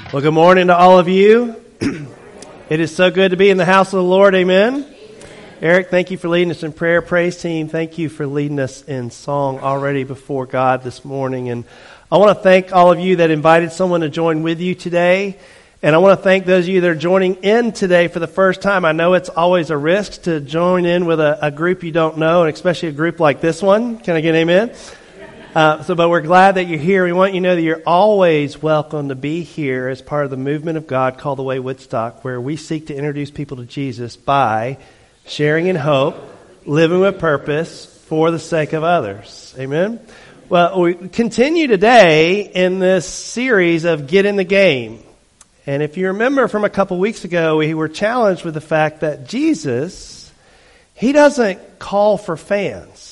Well, good morning to all of you. It is so good to be in the house of the Lord. Amen. Eric, thank you for leading us in prayer. Praise team, thank you for leading us in song already before God this morning. And I want to thank all of you that invited someone to join with you today. And I want to thank those of you that are joining in today for the first time. I know it's always a risk to join in with a group you don't know, and especially a group like this one. Can I get an amen? But we're glad that you're here. We want you to know that you're always welcome to be here as part of the movement of God called The Way Woodstock, where we seek to introduce people to Jesus by sharing in hope, living with purpose for the sake of others. Amen? Well, we continue today in this series of Get in the Game. And if you remember from a couple weeks ago, we were challenged with the fact that Jesus, He doesn't call for fans.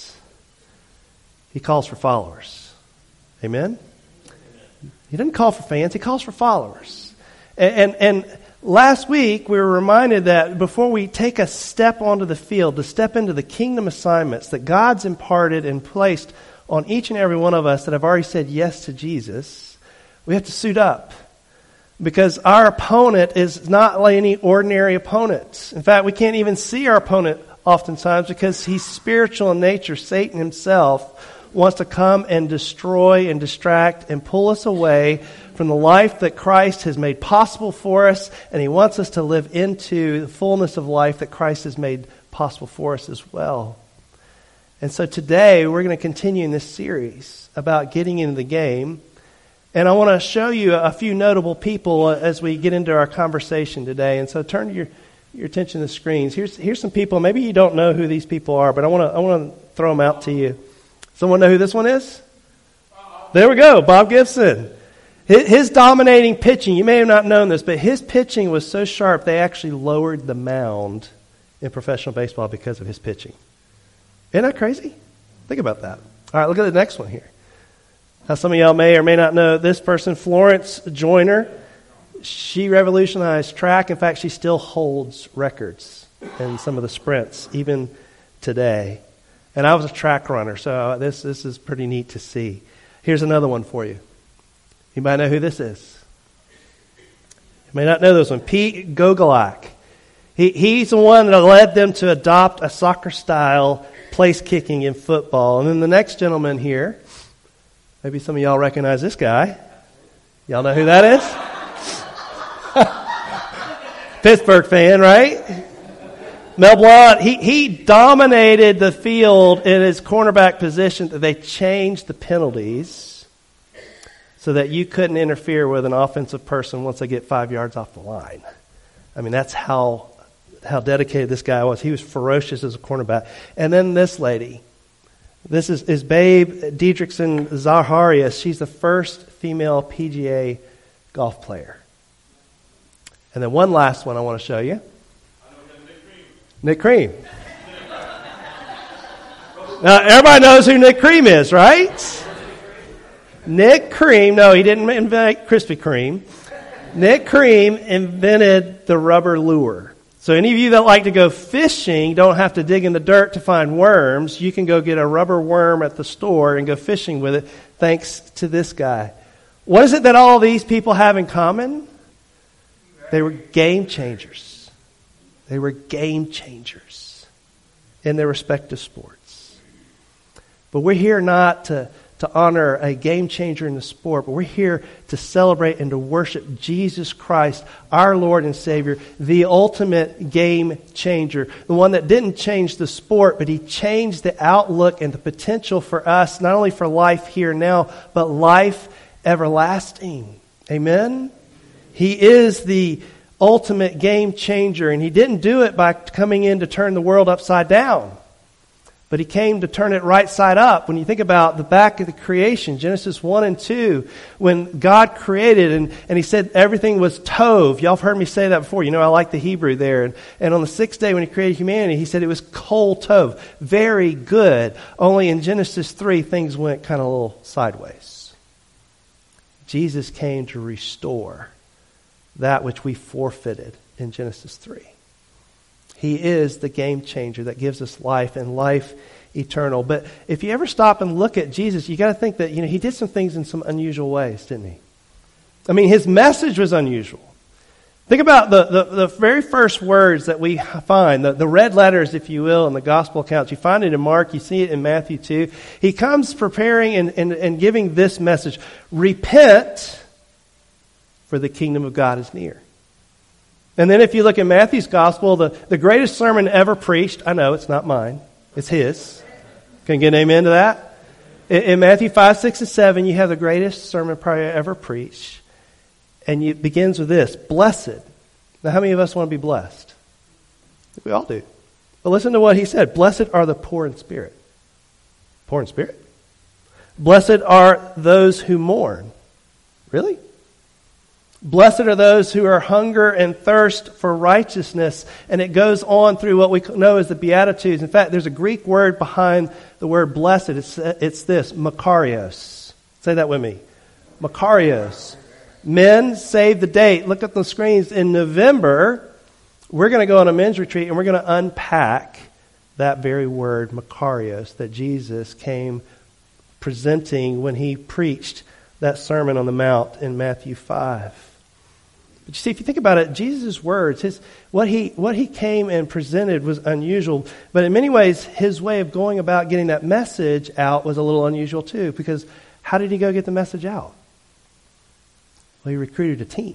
He calls for followers. Amen? He doesn't call for fans. He calls for followers. And last week, we were reminded that before we take a step onto the field, to step into the kingdom assignments that God's imparted and placed on each and every one of us that have already said yes to Jesus, we have to suit up. Because our opponent is not like any ordinary opponent. In fact, we can't even see our opponent oftentimes because he's spiritual in nature. Satan himself wants to come and destroy and distract and pull us away from the life that Christ has made possible for us, and he wants us to live into the fullness of life that Christ has made possible for us as well. And so today we're going to continue in this series about getting into the game, and I want to show you a few notable people as we get into our conversation today. And so turn your attention to the screens. Here's some people. Maybe you don't know who these people are, but I want to throw them out to you. Someone know who this one is? There we go, Bob Gibson. His dominating pitching, you may have not known this, but his pitching was so sharp they actually lowered the mound in professional baseball because of his pitching. Isn't that crazy? Think about that. All right, look at the next one here. Now, some of y'all may or may not know this person, Florence Joyner. She revolutionized track. In fact, she still holds records in some of the sprints, even today. And I was a track runner, so this is pretty neat to see. Here's another one for you. You might know who this is. You may not know this one. Pete Gogolak. He's the one that led them to adopt a soccer-style place kicking in football. And then the next gentleman here, maybe some of y'all recognize this guy. Y'all know who that is? Pittsburgh fan, right? Mel Blount, he dominated the field in his cornerback position. That they changed the penalties so that you couldn't interfere with an offensive person once they get 5 yards off the line. I mean, that's how dedicated this guy was. He was ferocious as a cornerback. And then this lady, this is Babe Didrikson Zaharias. She's the first female PGA golf player. And then one last one I want to show you. Nick Cream. Now, everybody knows who Nick Cream is, right? Nick Cream, no, he didn't invent Krispy Kreme. Nick Cream invented the rubber lure. So any of you that like to go fishing don't have to dig in the dirt to find worms. You can go get a rubber worm at the store and go fishing with it thanks to this guy. What is it that all these people have in common? They were game changers. They were game changers in their respective sports. But we're here not to honor a game changer in the sport, but we're here to celebrate and to worship Jesus Christ, our Lord and Savior, the ultimate game changer, the one that didn't change the sport, but He changed the outlook and the potential for us, not only for life here and now, but life everlasting. Amen? He is the ultimate game changer, and He didn't do it by coming in to turn the world upside down, but He came to turn it right side up. When you think about the back of the creation, Genesis 1 and 2, when God created and He said everything was tov. Y'all have heard me say that before. You know, I like the Hebrew there. And on the sixth day when He created humanity, He said it was kol tov, very good. Only in Genesis 3, things went kind of a little sideways. Jesus came to restore that which we forfeited in Genesis 3. He is the game changer that gives us life and life eternal. But if you ever stop and look at Jesus, you got to think that, He did some things in some unusual ways, didn't He? I mean, his message was unusual. Think about the very first words that we find, the red letters, if you will, in the gospel accounts. You find it in Mark, you see it in Matthew too. He comes preparing and giving this message: repent, for the kingdom of God is near. And then if you look at Matthew's gospel, the greatest sermon ever preached, I know it's not mine, it's his. Can you get an amen to that? In Matthew 5, 6, and 7, you have the greatest sermon probably ever preached. And it begins with this: blessed. Now, how many of us want to be blessed? We all do. But listen to what he said. Blessed are the poor in spirit. Poor in spirit? Blessed are those who mourn. Really? Blessed are those who are hunger and thirst for righteousness. And it goes on through what we know as the Beatitudes. In fact, there's a Greek word behind the word blessed. It's this: makarios. Say that with me. Makarios. Men, save the date. Look at the screens. In November, we're going to go on a men's retreat and we're going to unpack that very word, makarios, that Jesus came presenting when he preached that Sermon on the Mount in Matthew 5. But you see, if you think about it, Jesus' words, what he came and presented was unusual. But in many ways, his way of going about getting that message out was a little unusual too. Because how did he go get the message out? Well, he recruited a team.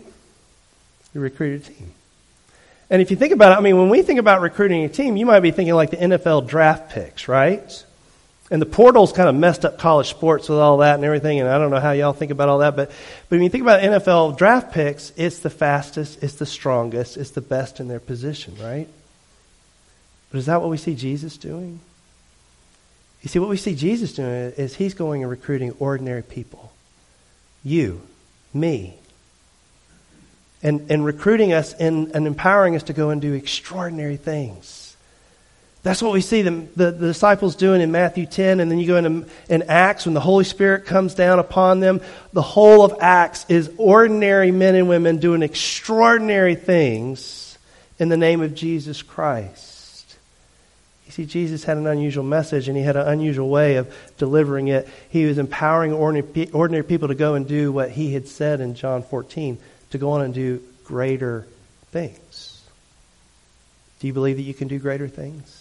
And if you think about it, I mean, when we think about recruiting a team, you might be thinking like the NFL draft picks, right? And the portal's kind of messed up college sports with all that and everything, and I don't know how y'all think about all that, but when you think about NFL draft picks, it's the fastest, it's the strongest, it's the best in their position, right? But is that what we see Jesus doing? You see, what we see Jesus doing is he's going and recruiting ordinary people. You, me. And recruiting us and empowering us to go and do extraordinary things. That's what we see the disciples doing in Matthew 10, and then you go in Acts when the Holy Spirit comes down upon them. The whole of Acts is ordinary men and women doing extraordinary things in the name of Jesus Christ. You see, Jesus had an unusual message, and he had an unusual way of delivering it. He was empowering ordinary people to go and do what he had said in John 14, to go on and do greater things. Do you believe that you can do greater things?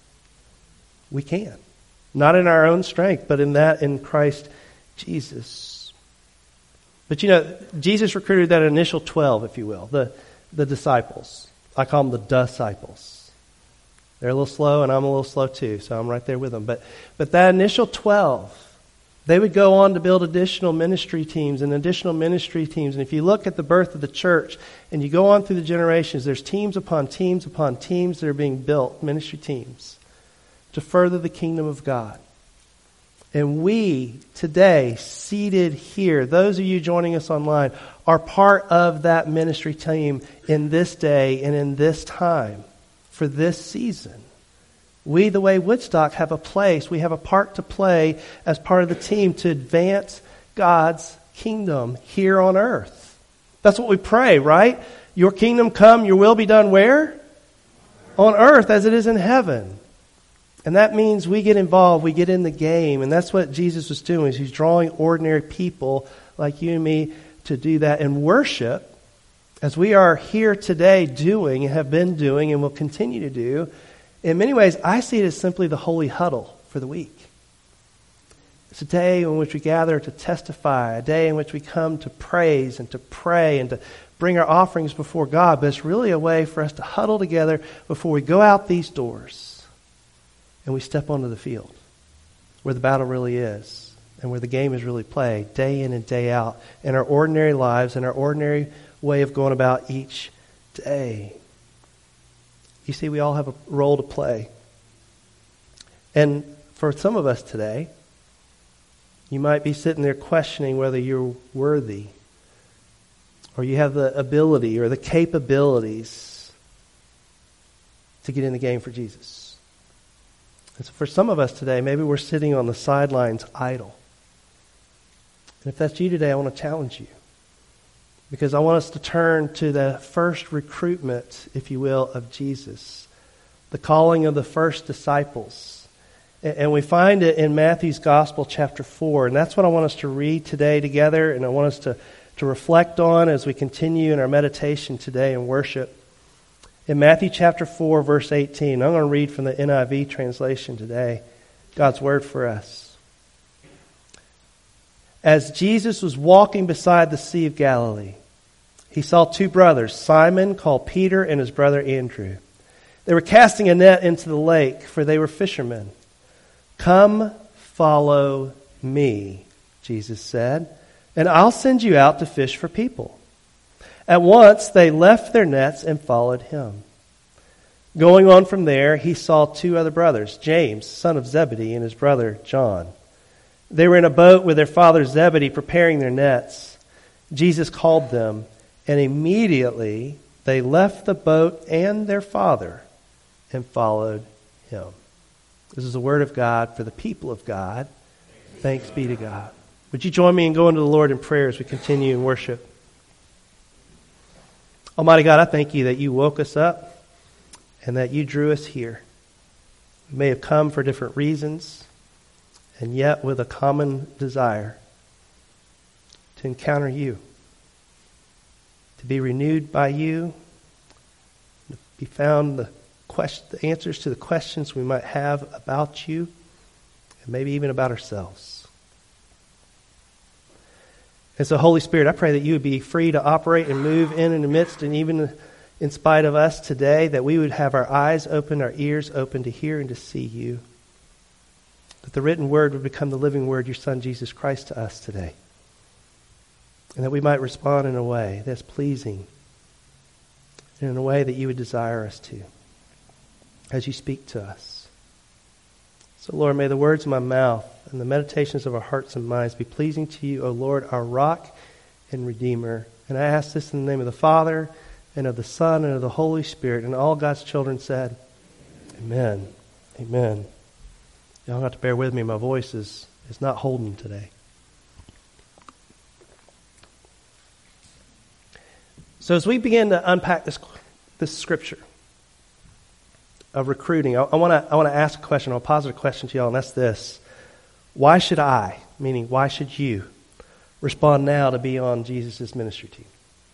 We can. Not in our own strength, but in Christ Jesus. But you know, Jesus recruited that initial 12, if you will, the disciples. I call them the disciples. They're a little slow, and I'm a little slow too, so I'm right there with them. But that initial 12, they would go on to build additional ministry teams. And if you look at the birth of the church and you go on through the generations, there's teams upon teams upon teams that are being built, ministry teams, to further the kingdom of God. And we, today, seated here, those of you joining us online, are part of that ministry team in this day and in this time, for this season. We, the Way Woodstock, have a place, we have a part to play as part of the team to advance God's kingdom here on earth. That's what we pray, right? Your kingdom come, your will be done where? On earth as it is in heaven. And that means we get involved, we get in the game, and that's what Jesus was doing. He's drawing ordinary people like you and me to do that and worship, as we are here today doing and have been doing and will continue to do. In many ways, I see it as simply the holy huddle for the week. It's a day in which we gather to testify, a day in which we come to praise and to pray and to bring our offerings before God, but it's really a way for us to huddle together before we go out these doors. And we step onto the field where the battle really is and where the game is really played day in and day out in our ordinary lives and our ordinary way of going about each day. You see, we all have a role to play. And for some of us today, you might be sitting there questioning whether you're worthy or you have the ability or the capabilities to get in the game for Jesus. And so for some of us today, maybe we're sitting on the sidelines idle. And if that's you today, I want to challenge you. Because I want us to turn to the first recruitment, if you will, of Jesus. The calling of the first disciples. And we find it in Matthew's Gospel, chapter 4. And that's what I want us to read today together. And I want us to reflect on as we continue in our meditation today and worship. In Matthew chapter 4, verse 18, I'm going to read from the NIV translation today, God's word for us. As Jesus was walking beside the Sea of Galilee, he saw two brothers, Simon, called Peter, and his brother Andrew. They were casting a net into the lake, for they were fishermen. "Come, follow me," Jesus said, "and I'll send you out to fish for people." At once they left their nets and followed him. Going on from there, he saw two other brothers, James, son of Zebedee, and his brother John. They were in a boat with their father Zebedee preparing their nets. Jesus called them, and immediately they left the boat and their father and followed him. This is the word of God for the people of God. Thanks be to God. Would you join me in going to the Lord in prayer as we continue in worship? Almighty God, I thank you that you woke us up and that you drew us here. We may have come for different reasons, and yet with a common desire to encounter you, to be renewed by you, to be found the answers to the questions we might have about you, and maybe even about ourselves. And so, Holy Spirit, I pray that you would be free to operate and move in and amidst, and even in spite of us today, that we would have our eyes open, our ears open to hear and to see you. That the written word would become the living word, your Son, Jesus Christ, to us today. And that we might respond in a way that's pleasing, and in a way that you would desire us to, as you speak to us. So, Lord, may the words of my mouth and the meditations of our hearts and minds be pleasing to you, O Lord, our rock and redeemer. And I ask this in the name of the Father, and of the Son, and of the Holy Spirit. And all God's children said, Amen. Amen. Y'all have to bear with me. My voice is not holding today. So as we begin to unpack this scripture of recruiting, I want to ask a question. I'll posit a question to y'all, and that's this: why should I, meaning why should you, respond now to be on Jesus' ministry team?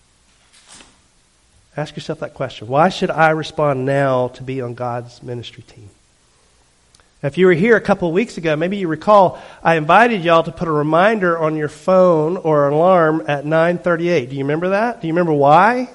Ask yourself that question. Why should I respond now to be on God's ministry team? Now, if you were here a couple of weeks ago, maybe you recall I invited y'all to put a reminder on your phone or an alarm at 9:38. Do you remember that? Do you remember why?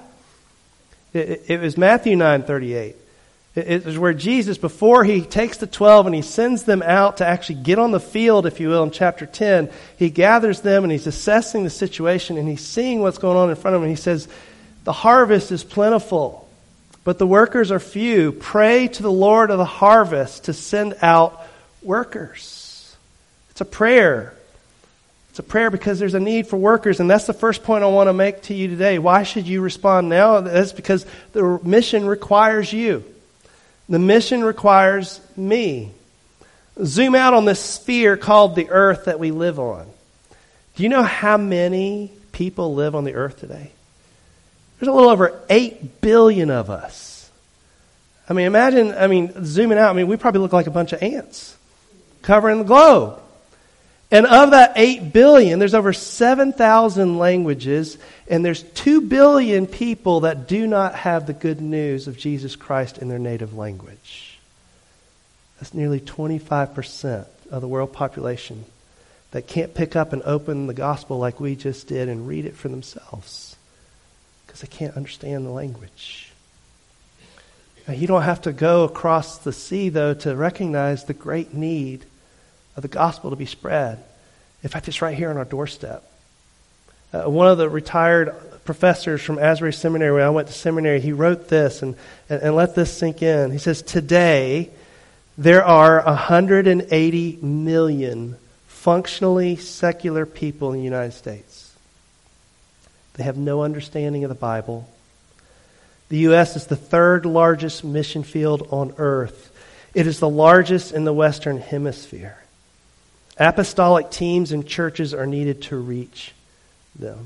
It was Matthew 9:38. It was where Jesus, before he takes the 12 and he sends them out to actually get on the field, if you will, in chapter 10, he gathers them and he's assessing the situation and he's seeing what's going on in front of him. And he says, "The harvest is plentiful, but the workers are few. Pray to the Lord of the harvest to send out workers." It's a prayer. It's a prayer because there's a need for workers. And that's the first point I want to make to you today. Why should you respond now? That's because the mission requires you. The mission requires me. Zoom out on this sphere called the earth that we live on. Do you know how many people live on the earth today? There's a little over 8 billion of us. Imagine, zooming out, we probably look like a bunch of ants covering the globe. And of that 8 billion, there's over 7,000 languages, and there's 2 billion people that do not have the good news of Jesus Christ in their native language. That's nearly 25% of the world population that can't pick up and open the gospel like we just did and read it for themselves because they can't understand the language. Now, you don't have to go across the sea, though, to recognize the great need of the gospel to be spread. In fact, it's right here on our doorstep. One of the retired professors from Asbury Seminary, when I went to seminary, he wrote this, and let this sink in. He says, "Today, there are 180 million functionally secular people in the United States. They have no understanding of the Bible. The U.S. is the third largest mission field on earth. It is the largest in the Western Hemisphere. Apostolic teams and churches are needed to reach them."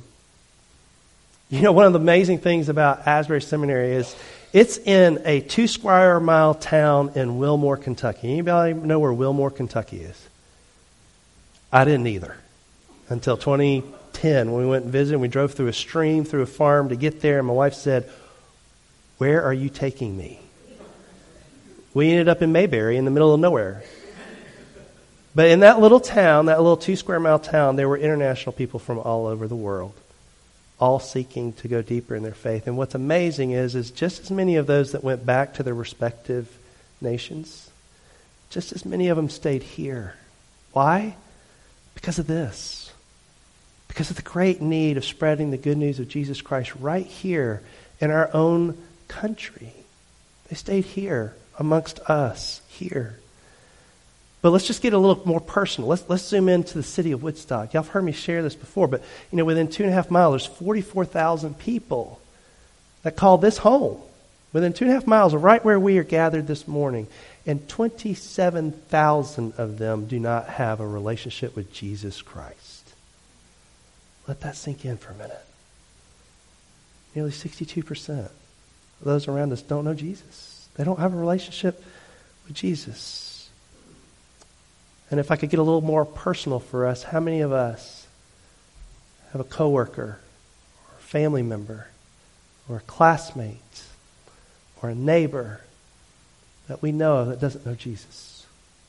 You know, one of the amazing things about Asbury Seminary is it's in a 2 square mile town in Wilmore, Kentucky. Anybody know where Wilmore, Kentucky is? I didn't either until 2010 10 when we went and visited. We drove through a stream, through a farm to get there, and my wife said, "Where are you taking me?" We ended up in Mayberry in the middle of nowhere. But in that little town, that little 2-square-mile town, there were international people from all over the world, all seeking to go deeper in their faith. And what's amazing is just as many of those that went back to their respective nations, just as many of them stayed here. Why? Because of this. Because of the great need of spreading the good news of Jesus Christ right here in our own country. They stayed here amongst us, here. But let's just get a little more personal. Let's zoom into the city of Woodstock. Y'all have heard me share this before, but within 2.5 miles, there's 44,000 people that call this home. Within 2.5 miles of right where we are gathered this morning, and 27,000 of them do not have a relationship with Jesus Christ. Let that sink in for a minute. Nearly 62% of those around us don't know Jesus. They don't have a relationship with Jesus. And if I could get a little more personal for us, how many of us have a coworker or a family member or a classmate or a neighbor that we know of that doesn't know Jesus?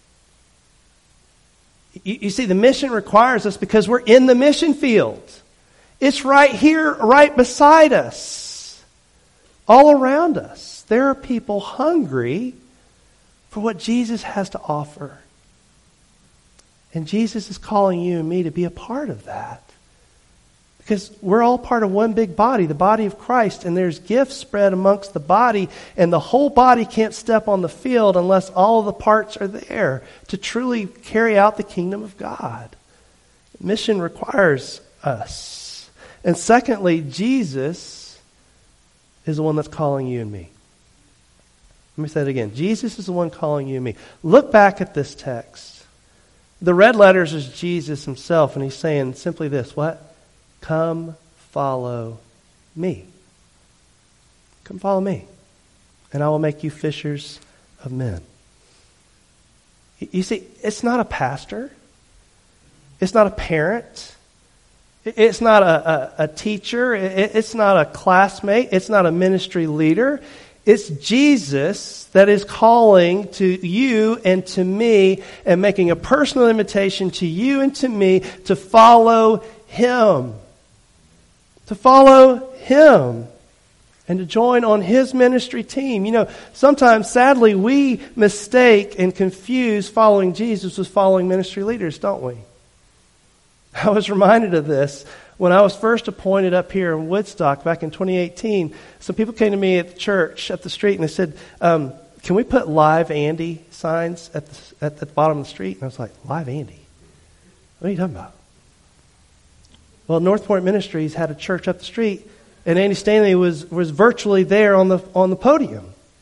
You see, the mission requires us because we're in the mission field. It's right here, right beside us, all around us. There are people hungry for what Jesus has to offer. And Jesus is calling you and me to be a part of that. Because we're all part of one big body, the body of Christ, and there's gifts spread amongst the body, and the whole body can't step on the field unless all of the parts are there to truly carry out the kingdom of God. Mission requires us. And secondly, Jesus is the one that's calling you and me. Let me say it again. Jesus is the one calling you and me. Look back at this text. The red letters is Jesus himself, and he's saying simply this, what? Come follow me. Come follow me, and I will make you fishers of men. You see, it's not a pastor. It's not a parent. It's not a teacher. It's not a classmate. It's not a ministry leader. It's Jesus that is calling to you and to me and making a personal invitation to you and to me to follow Him. To follow Him and to join on His ministry team. Sometimes, sadly, we mistake and confuse following Jesus with following ministry leaders, don't we? I was reminded of this when I was first appointed up here in Woodstock back in 2018. Some people came to me at the church up the street and they said, can we put Live Andy signs at the bottom of the street? And I was like, Live Andy? What are you talking about? Well, North Point Ministries had a church up the street, and Andy Stanley was virtually there on the podium.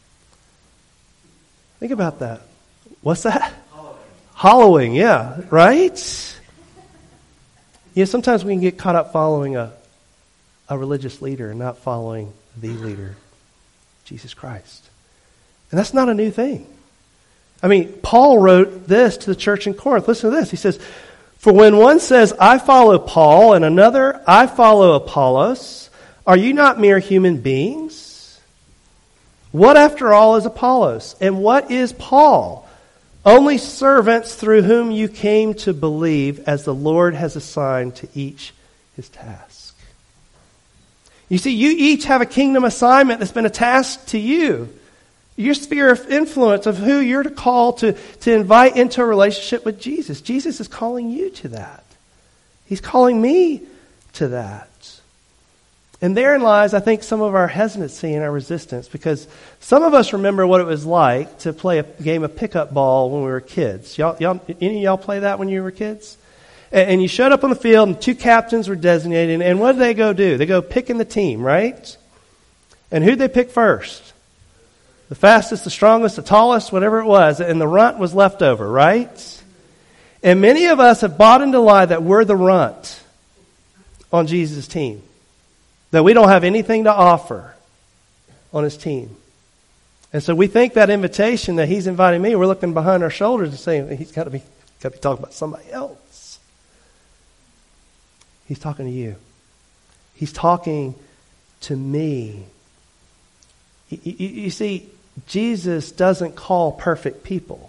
Think about that. What's that? Hollowing, yeah, right? Sometimes we can get caught up following a religious leader and not following the leader, Jesus Christ. And that's not a new thing. Paul wrote this to the church in Corinth. Listen to this. He says, for when one says, I follow Paul, and another, I follow Apollos, are you not mere human beings? What, after all, is Apollos? And what is Paul? Only servants through whom you came to believe, as the Lord has assigned to each his task. You see, you each have a kingdom assignment that's been a task to you. Your sphere of influence of who you're to call to invite into a relationship with Jesus. Jesus is calling you to that. He's calling me to that. And therein lies, I think, some of our hesitancy and our resistance, because some of us remember what it was like to play a game of pickup ball when we were kids. Any of y'all play that when you were kids? And you showed up on the field, and 2 captains were designated, and what did they go do? They go picking the team, right? And who'd they pick first? The fastest, the strongest, the tallest, whatever it was, and the runt was left over, right? And many of us have bought into the lie that we're the runt on Jesus' team. That we don't have anything to offer on His team. And so we think that invitation that He's inviting me, we're looking behind our shoulders and saying, He's got to be talking about somebody else. He's talking to you. He's talking to me. You see, Jesus doesn't call perfect people.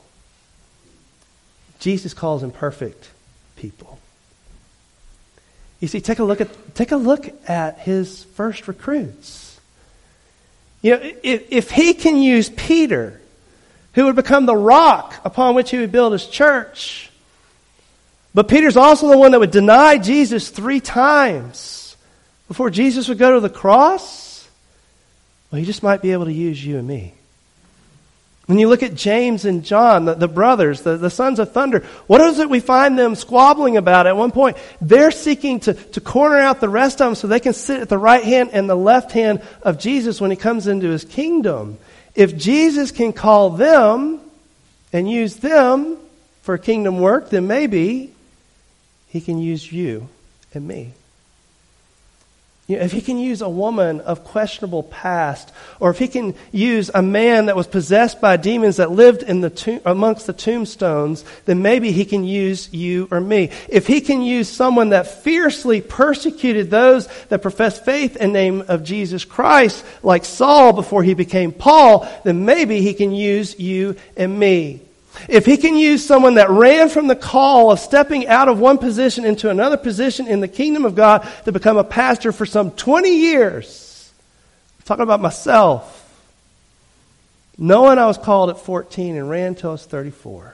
Jesus calls imperfect people. You see, take a look at his first recruits. You know, if he can use Peter, who would become the rock upon which he would build his church, but Peter's also the one that would deny Jesus 3 times before Jesus would go to the cross, well, he just might be able to use you and me. When you look at James and John, the brothers, the sons of thunder, what is it we find them squabbling about at one point? They're seeking to corner out the rest of them so they can sit at the right hand and the left hand of Jesus when he comes into his kingdom. If Jesus can call them and use them for kingdom work, then maybe he can use you and me. You know, if he can use a woman of questionable past, or if he can use a man that was possessed by demons that lived in amongst the tombstones, then maybe he can use you or me. If he can use someone that fiercely persecuted those that professed faith in the name of Jesus Christ, like Saul before he became Paul, then maybe he can use you and me. If he can use someone that ran from the call of stepping out of one position into another position in the kingdom of God to become a pastor for some 20 years, I'm talking about myself, knowing I was called at 14 and ran until I was 34,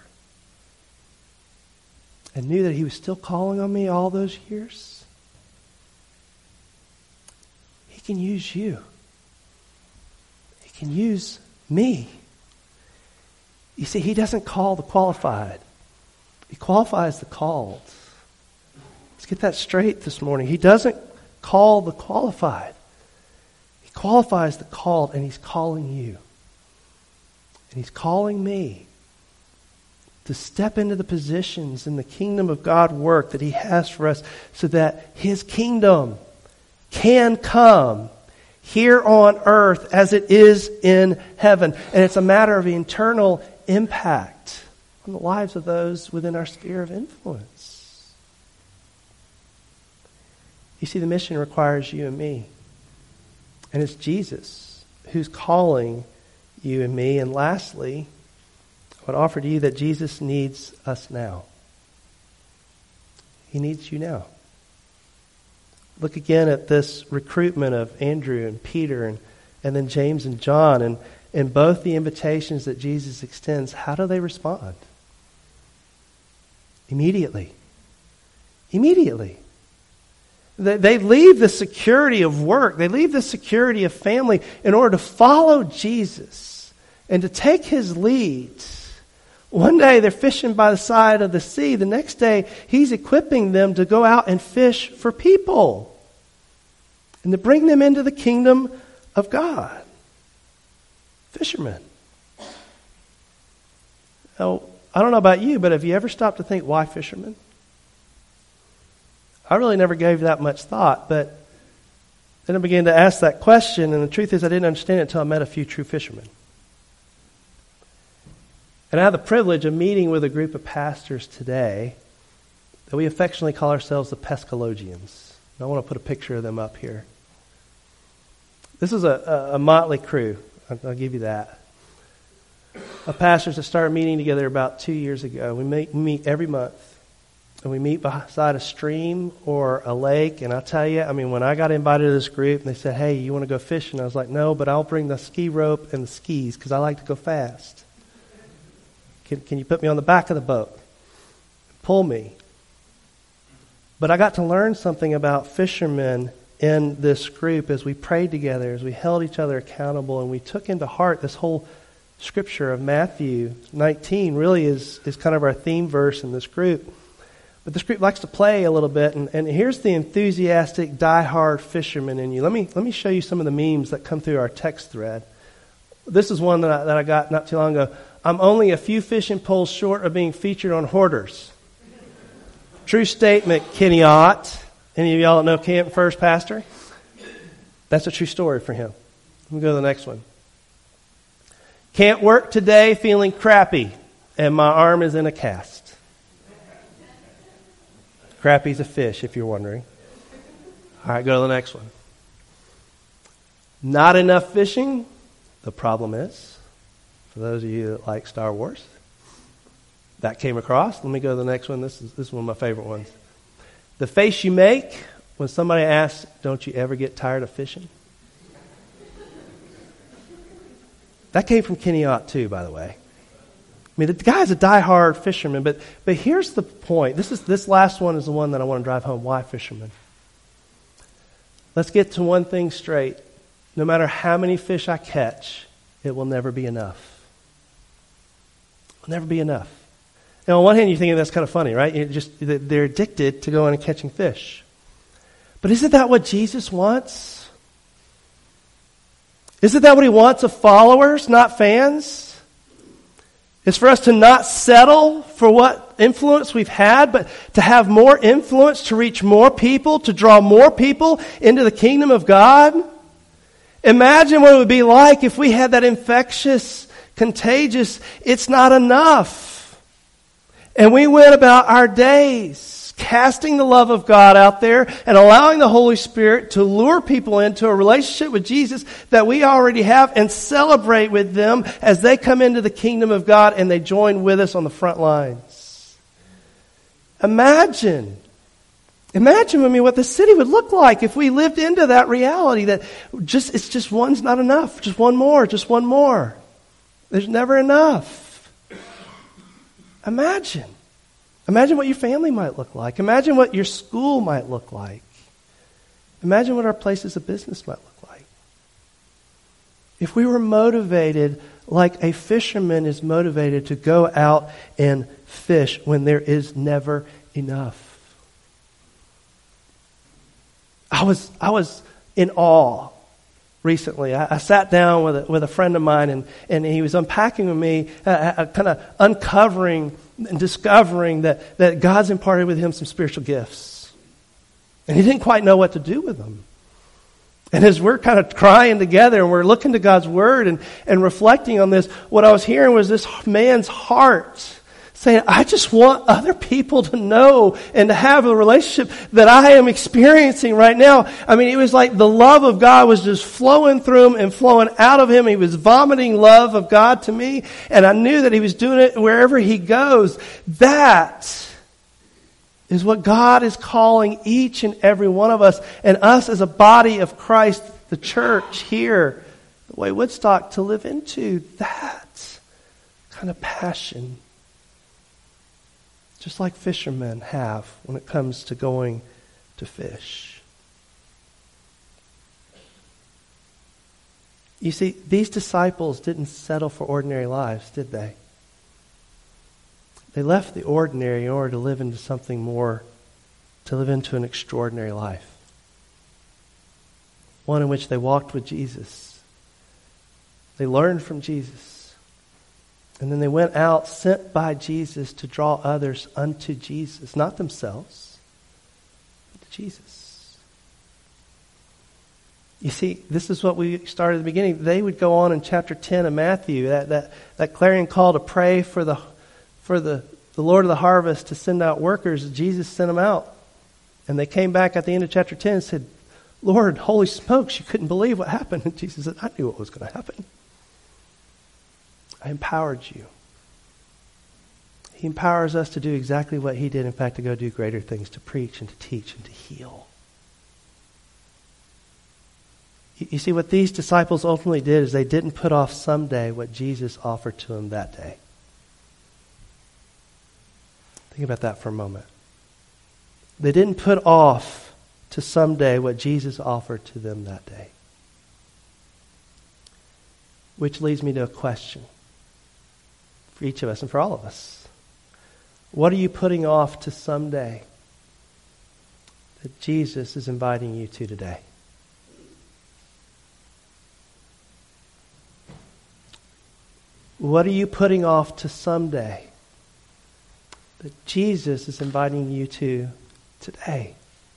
and knew that he was still calling on me all those years, he can use you. He can use me. You see, he doesn't call the qualified. He qualifies the called. Let's get that straight this morning. He doesn't call the qualified. He qualifies the called, and he's calling you. And he's calling me to step into the positions in the kingdom of God work that he has for us so that his kingdom can come here on earth as it is in heaven. And it's a matter of eternal impact on the lives of those within our sphere of influence. You see, the mission requires you and me. And it's Jesus who's calling you and me. And lastly, I would offer to you that Jesus needs us now. He needs you now. Look again at this recruitment of Andrew and Peter and then James and John. And in both the invitations that Jesus extends, how do they respond? Immediately. Immediately. They leave the security of work. They leave the security of family in order to follow Jesus and to take his lead. One day they're fishing by the side of the sea. The next day he's equipping them to go out and fish for people and to bring them into the kingdom of God. Fishermen. Now, I don't know about you, but have you ever stopped to think, why fishermen? I really never gave that much thought, but then I began to ask that question, and the truth is I didn't understand it until I met a few true fishermen. And I had the privilege of meeting with a group of pastors today that we affectionately call ourselves the Pescologians. And I want to put a picture of them up here. This is a motley crew. I'll give you that. Of pastors that started meeting together about 2 years ago. We meet every month. And we meet beside a stream or a lake. And I'll tell you, when I got invited to this group and they said, hey, you want to go fishing? I was like, no, but I'll bring the ski rope and the skis because I like to go fast. Can you put me on the back of the boat? Pull me. But I got to learn something about fishermen in this group as we prayed together, as we held each other accountable, and we took into heart this whole scripture of Matthew 19 really is kind of our theme verse in this group. But this group likes to play a little bit, and here's the enthusiastic, die-hard fisherman in you. Let me show you some of the memes that come through our text thread. This is one that I got not too long ago. I'm only a few fishing poles short of being featured on Hoarders. True statement, Kenny Ott. Any of y'all that know Camp First Pastor? That's a true story for him. Let me go to the next one. Can't work today, feeling crappy, and my arm is in a cast. Crappy's a fish, if you're wondering. All right, go to the next one. Not enough fishing. The problem is, for those of you that like Star Wars, that came across. Let me go to the next one. This is one of my favorite ones. The face you make when somebody asks, don't you ever get tired of fishing? That came from Kenny Ott too, by the way. I mean, the guy's a diehard fisherman, but here's the point. This last one is the one that I want to drive home. Why fishermen? Let's get to one thing straight. No matter how many fish I catch, it will never be enough. It will never be enough. Now, on one hand, you're thinking that's kind of funny, right? They're addicted to going and catching fish. But isn't that what Jesus wants? Isn't that what he wants of followers, not fans? It's for us to not settle for what influence we've had, but to have more influence, to reach more people, to draw more people into the kingdom of God. Imagine what it would be like if we had that infectious, contagious, it's not enough. And we went about our days casting the love of God out there and allowing the Holy Spirit to lure people into a relationship with Jesus that we already have and celebrate with them as they come into the kingdom of God and they join with us on the front lines. Imagine with me what the city would look like if we lived into that reality that it's just one's not enough. Just one more. There's never enough. Imagine what your family might look like. Imagine what your school might look like. Imagine what our places of business might look like. If we were motivated like a fisherman is motivated to go out and fish when there is never enough. I was in awe recently. I sat down with a friend of mine and he was unpacking with me, kind of uncovering and discovering that God's imparted with him some spiritual gifts. And he didn't quite know what to do with them. And as we're kind of crying together and we're looking to God's Word and reflecting on this, what I was hearing was this man's heart saying, I just want other people to know and to have a relationship that I am experiencing right now. I mean, it was like the love of God was just flowing through him and flowing out of him. He was vomiting love of God to me, and I knew that he was doing it wherever he goes. That is what God is calling each and every one of us, and us as a body of Christ, the church here, the way Woodstock, to live into that kind of passion. Just like fishermen have when it comes to going to fish. You see, these disciples didn't settle for ordinary lives, did they? They left the ordinary in order to live into something more, to live into an extraordinary life. One in which they walked with Jesus. They learned from Jesus. And then they went out, sent by Jesus to draw others unto Jesus. Not themselves, but to Jesus. You see, this is what we started at the beginning. They would go on in chapter 10 of Matthew, that clarion call to pray for the Lord of the harvest to send out workers. Jesus sent them out. And they came back at the end of chapter 10 and said, Lord, holy smokes, you couldn't believe what happened. And Jesus said, I knew what was going to happen. I empowered you. He empowers us to do exactly what he did, in fact, to go do greater things, to preach and to teach and to heal. You see, what these disciples ultimately did is they didn't put off someday what Jesus offered to them that day. Think about that for a moment. They didn't put off to someday what Jesus offered to them that day. Which leads me to a question for each of us and for all of us. What are you putting off to someday that Jesus is inviting you to today? What are you putting off to someday that Jesus is inviting you to today?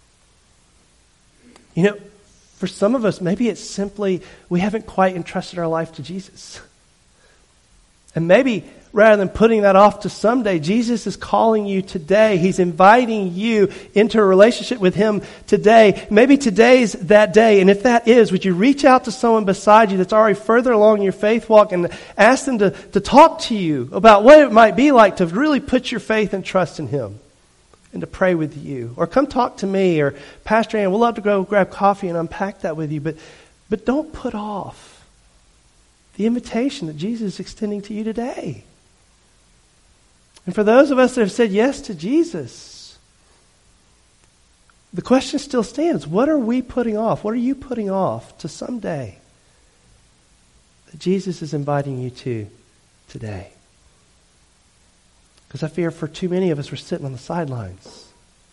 You know, for some of us, maybe it's simply we haven't quite entrusted our life to Jesus. And maybe rather than putting that off to someday. Jesus is calling you today. He's inviting you into a relationship with Him today. Maybe today's that day. And if that is, would you reach out to someone beside you that's already further along your faith walk and ask them to talk to you about what it might be like to really put your faith and trust in Him and to pray with you? Or come talk to me or Pastor Ann. We'll love to go grab coffee and unpack that with you. But don't put off the invitation that Jesus is extending to you today. And for those of us that have said yes to Jesus, the question still stands. What are we putting off? What are you putting off to someday that Jesus is inviting you to today? Because I fear for too many of us, we're sitting on the sidelines.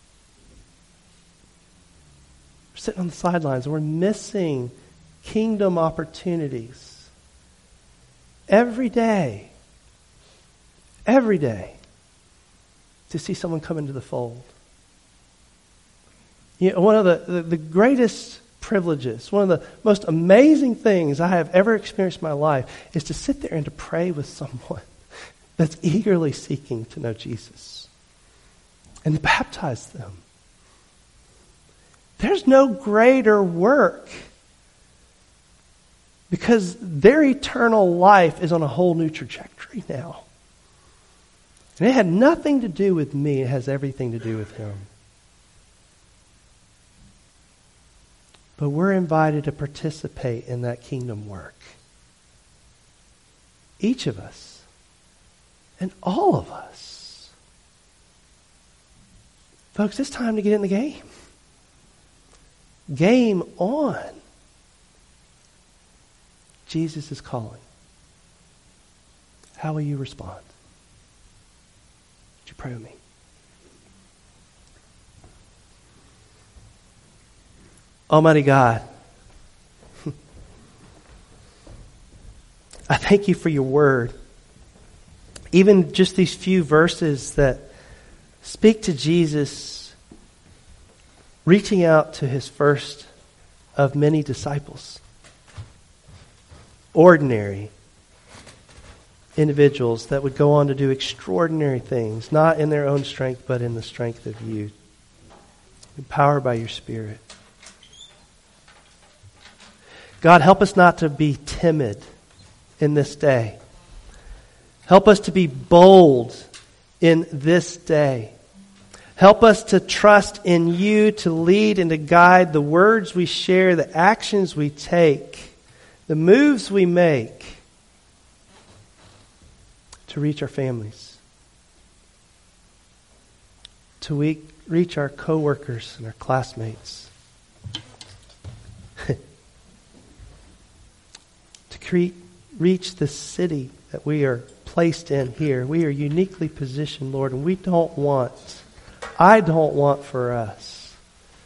We're sitting on the sidelines and we're missing kingdom opportunities. Every day, to see someone come into the fold. You know, one of the greatest privileges, one of the most amazing things I have ever experienced in my life is to sit there and to pray with someone that's eagerly seeking to know Jesus and to baptize them. There's no greater work, because their eternal life is on a whole new trajectory now. And it had nothing to do with me. It has everything to do with Him. But we're invited to participate in that kingdom work. Each of us. And all of us. Folks, it's time to get in the game. Game on. Jesus is calling. How will you respond? Would you pray with me? Almighty God, I thank you for your word. Even just these few verses that speak to Jesus reaching out to His first of many disciples. Ordinary individuals that would go on to do extraordinary things, not in their own strength, but in the strength of you, empowered by your Spirit. God, help us not to be timid in this day. Help us to be bold in this day. Help us to trust in you to lead and to guide the words we share, the actions we take, the moves we make to reach our families, to reach our coworkers and our classmates, to reach the city that we are placed in here. We are uniquely positioned, Lord, and I don't want for us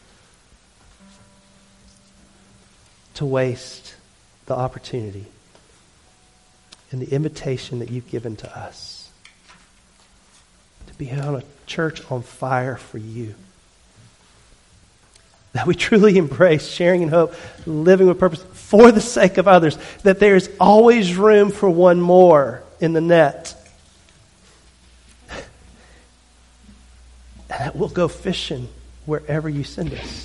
to waste the opportunity and the invitation that you've given to us to be on a church on fire for you. That we truly embrace sharing in hope, living with purpose for the sake of others. That there's always room for one more in the net. And that we'll go fishing wherever you send us.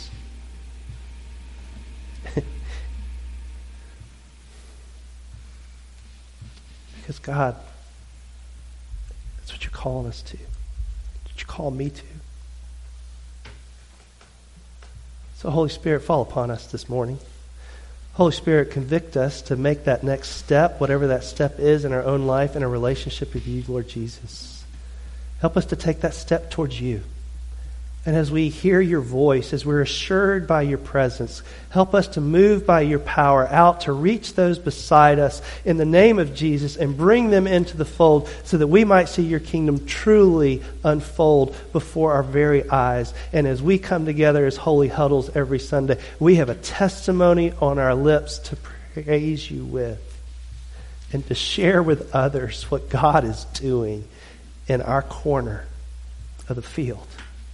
Because God, that's what you're calling us to. That's what you call me to. So Holy Spirit, fall upon us this morning. Holy Spirit, convict us to make that next step, whatever that step is in our own life, in a relationship with you, Lord Jesus. Help us to take that step towards you. And as we hear your voice, as we're assured by your presence, help us to move by your power out to reach those beside us in the name of Jesus and bring them into the fold so that we might see your kingdom truly unfold before our very eyes. And as we come together as holy huddles every Sunday, we have a testimony on our lips to praise you with and to share with others what God is doing in our corner of the field.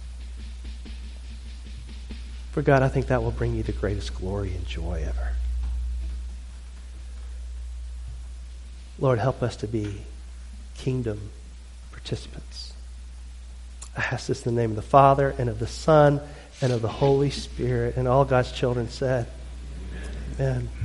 For God, I think that will bring you the greatest glory and joy ever. Lord, help us to be kingdom participants. I ask this in the name of the Father, and of the Son, and of the Holy Spirit. And all God's children said, Amen.